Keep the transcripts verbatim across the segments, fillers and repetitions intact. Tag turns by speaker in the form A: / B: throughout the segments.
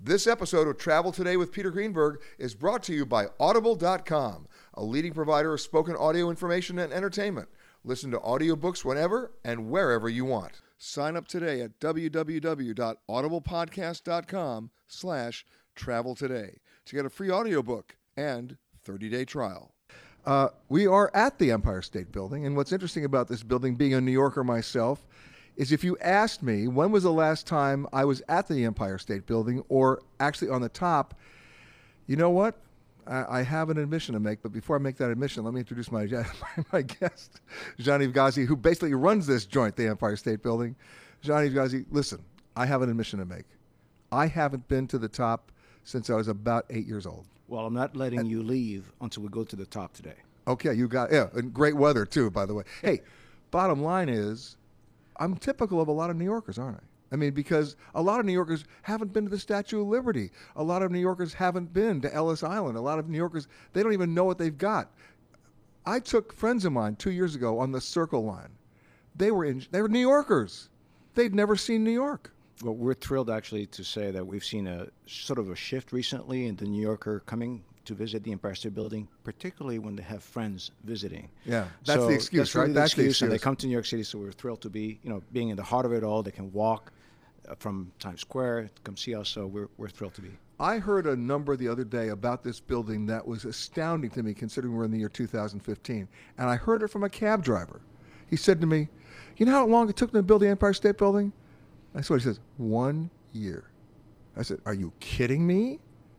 A: This episode of Travel Today with Peter Greenberg is brought to you by Audible dot com, a leading provider of spoken audio information and entertainment. Listen to audiobooks whenever and wherever you want. Sign up today at www.audiblepodcast.com slash travel today to get a free audiobook and thirty-day trial. Uh, we are at the Empire State Building, and what's interesting about this building, being a New Yorker myself, is if you asked me when was the last time I was at the Empire State Building or actually on the top, you know what? I, I have an admission to make, but before I make that admission, let me introduce my my guest, Jean-Yves Ghazi, who basically runs this joint, the Empire State Building. Jean-Yves Ghazi, listen, I have an admission to make. I haven't been to the top since I was about eight years old.
B: Well, I'm not letting and, you leave until we go to the top today.
A: Okay, you got, yeah, and great weather too, by the way. Hey, bottom line is, I'm typical of a lot of New Yorkers, aren't I? I mean, because a lot of New Yorkers haven't been to the Statue of Liberty. A lot of New Yorkers haven't been to Ellis Island. A lot of New Yorkers, they don't even know what they've got. I took friends of mine two years ago on the Circle Line. They were in, they were New Yorkers. They'd never seen New York.
B: Well, we're thrilled actually to say that we've seen a sort of a shift recently in the New Yorker coming to visit the Empire State Building, particularly when they have friends visiting.
A: Yeah, that's
B: so
A: the excuse,
B: that's
A: right?
B: Really the
A: that's
B: excuse,
A: the excuse.
B: And they come to New York City, so we're thrilled to be, you know, being in the heart of it all. They can walk uh, from Times Square to come see us, so we're we're thrilled to be.
A: I heard a number the other day about this building that was astounding to me, considering we're in the year two thousand fifteen, and I heard it from a cab driver. He said to me, "You know how long it took them to build the Empire State Building?" That's what he says. One year. I said, "Are you kidding me?"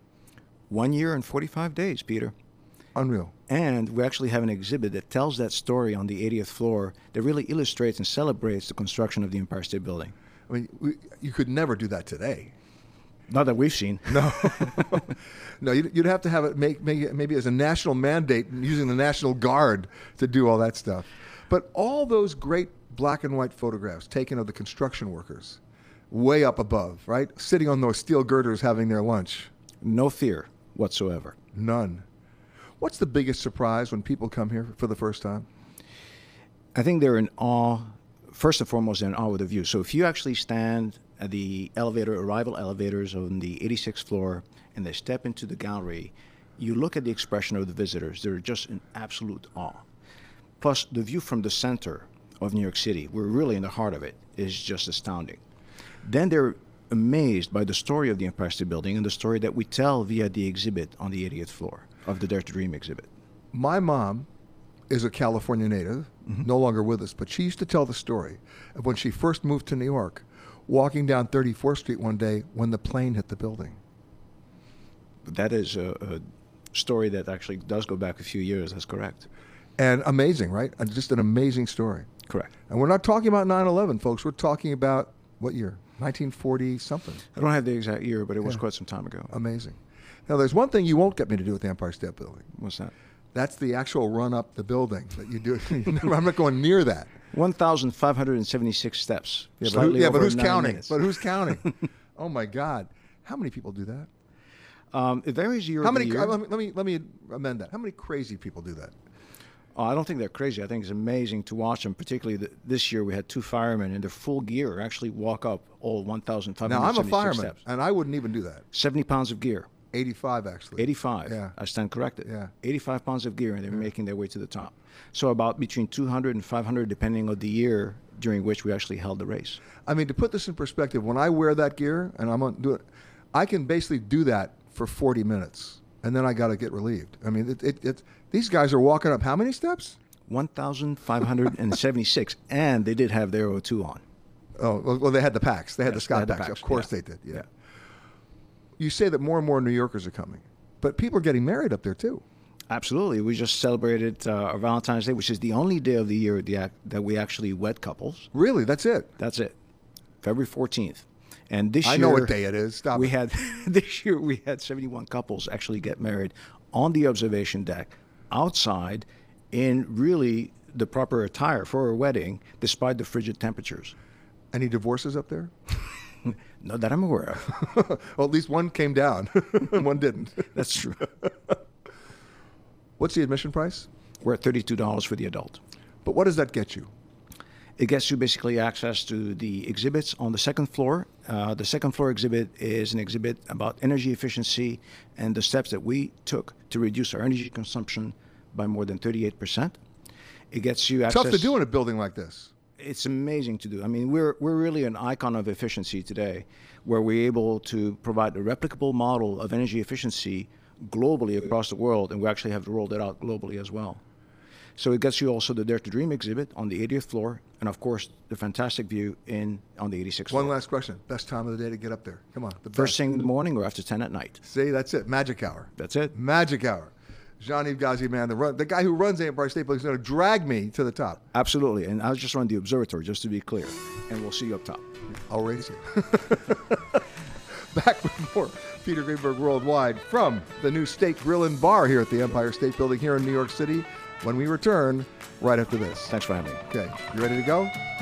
B: One year and forty-five days, Peter.
A: Unreal.
B: And we actually have an exhibit that tells that story on the eightieth floor that really illustrates and celebrates the construction of the Empire State Building.
A: I mean, we, you could never do that today.
B: Not that we've seen.
A: No. No, you'd, you'd have to have it make, make, maybe as a national mandate using the National Guard to do all that stuff. But all those great black and white photographs taken of the construction workers way up above, right? Sitting on those steel girders having their lunch.
B: No fear whatsoever.
A: None. What's the biggest surprise when people come here for the first time?
B: I think they're in awe. First and foremost, they're in awe with the view. So if you actually stand at the elevator, arrival elevators on the eighty-sixth floor, and they step into the gallery, you look at the expression of the visitors. They're just in absolute awe. Plus, the view from the center of New York City, we're really in the heart of it, is just astounding. Then they're amazed by the story of the Empire State Building and the story that we tell via the exhibit on the eightieth floor of the Dare to Dream exhibit.
A: My mom is a California native, mm-hmm. no longer with us, but she used to tell the story of when she first moved to New York, walking down thirty-fourth Street one day when the plane hit the building.
B: That is a, a story that actually does go back a few years, that's correct.
A: And amazing, right? Just an amazing story.
B: Correct.
A: And we're not talking about nine eleven, folks. We're talking about, what year? nineteen forty something.
B: I don't have the exact year, but it was
A: yeah.
B: quite some time ago.
A: Amazing. Now, there's one thing you won't get me to do at the Empire State Building.
B: What's that?
A: That's the actual run up the building that you do. I'm not going near that.
B: one thousand five hundred seventy-six steps.
A: Yeah, but, who, yeah, but who's counting?
B: Minutes.
A: But who's counting? Oh my God! How many people do that?
B: Um, it varies year
A: How
B: over
A: many?
B: year.
A: Let me, let me let me amend that. How many crazy people do that?
B: Oh, I don't think they're crazy. I think it's amazing to watch them. Particularly the, this year, we had two firemen in their full gear actually walk up all one thousand five hundred seventy-six
A: Now I'm a fireman,
B: steps.
A: and I wouldn't even do that.
B: seventy pounds of gear.
A: eighty-five actually.
B: eighty-five.
A: Yeah.
B: I stand corrected.
A: Yeah.
B: eighty-five pounds of gear, and they're yeah. making their way to the top. So about between two hundred and five hundred, depending on the year during which we actually held the race.
A: I mean, to put this in perspective, when I wear that gear and I'm on do it, I can basically do that for forty minutes, and then I got to get relieved. I mean, it, it, it, these guys are walking up how many steps?
B: one thousand five hundred seventy-six, and they did have their O two on.
A: Oh, well, well they had the packs. They had
B: yes,
A: the Scott
B: had the
A: packs.
B: packs.
A: Of course
B: yeah.
A: they did, yeah.
B: yeah.
A: You say that more and more New Yorkers are coming, but people are getting married up there, too.
B: Absolutely. We just celebrated uh, our Valentine's Day, which is the only day of the year the, that we actually wed couples.
A: Really? That's it?
B: That's it. February fourteenth. And this
A: I
B: year...
A: know what day it is. Stop
B: we
A: it.
B: had This year we had seventy-one couples actually get married on the observation deck, outside, in really the proper attire for a wedding, despite the frigid temperatures.
A: Any divorces up there?
B: Not that I'm aware of.
A: Well, at least one came down. One didn't.
B: That's true.
A: What's the admission price?
B: We're at thirty-two dollars for the adult.
A: But what does that get you?
B: It gets you basically access to the exhibits on the second floor. Uh, the second floor exhibit is an exhibit about energy efficiency and the steps that we took to reduce our energy consumption by more than thirty-eight percent. It gets you access.
A: Tough to do in a building like this.
B: It's amazing to do. I mean, we're we're really an icon of efficiency today, where we're able to provide a replicable model of energy efficiency globally across the world, and we actually have rolled it out globally as well. So it gets you also the Dare to Dream exhibit on the eightieth floor, and of course the fantastic view in on the eighty-sixth floor.
A: One last question. Best time of the day to get up there? Come on. The
B: First
A: best.
B: thing in the morning or after ten at night.
A: See, that's it. Magic hour.
B: That's it.
A: Magic hour. Jean-Yves Ghazi, man, the, run, the guy who runs the Empire State Building is going to drag me to the top.
B: Absolutely, and I'll just run the observatory, just to be clear, and we'll see you up top.
A: I'll raise you. Back with more Peter Greenberg Worldwide from the new State Grill and Bar here at the Empire State Building here in New York City when we return right after this.
B: Thanks for having me.
A: Okay, you ready to go?